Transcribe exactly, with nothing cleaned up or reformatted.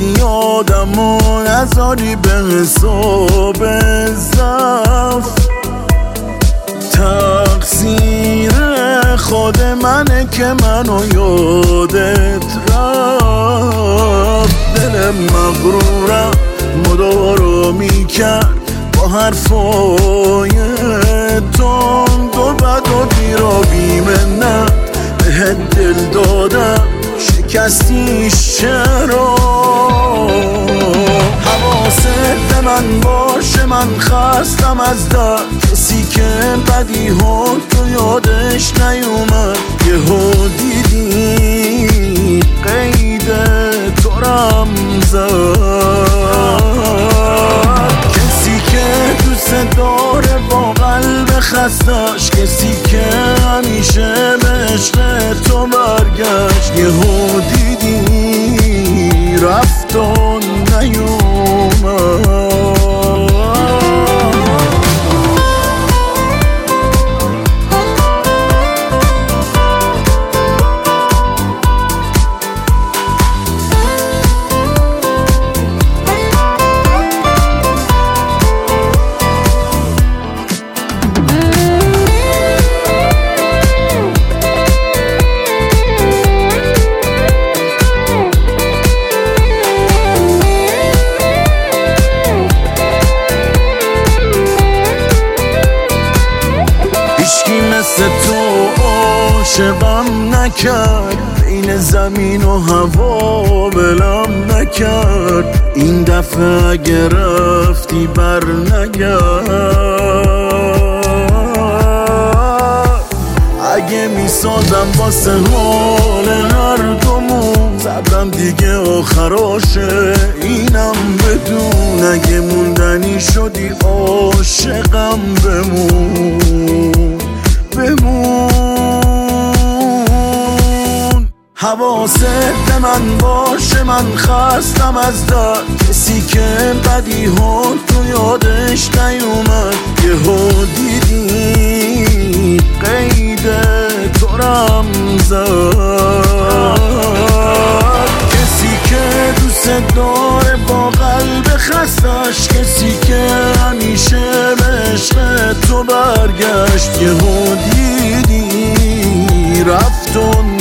زیادم و نذاری به حساب ضعف. تقصیر خود منه که منو یادت رفت. دل مغرورم مدارا میکرد با حرفای تند و بد و بیرا بیمنت بهت دل دادم شکستیش چرا؟ حواست به من باشه من خستم از درد، کسی که بدی ها تو یادش نیومد یهو دیدی قید تو رم زد. کسی که دوست داره با قلب خستش، کسی که همیشه به عشق تو برگشت یهو دیدی رفت و نیومد. هیچکی مثل تو عاشقم نکرد، بین زمین و هوا ولم نکرد. این دفعه اگه رفتی بر نگرد، اگه میسازم واسه حال هر دومون صبرم دیگه آخراشه اینم بدون. اگه موندنی شدی عاشقم بمون بمون. حواست به من باشه من خستم از درد، کسی که بدی ها تو یادش نیومد یهو دیدی قید تو رم زد. کسی که دوست داره با قلب خستش، کسی که همیشه به عشق تو برگشت یهو دیدی رفت و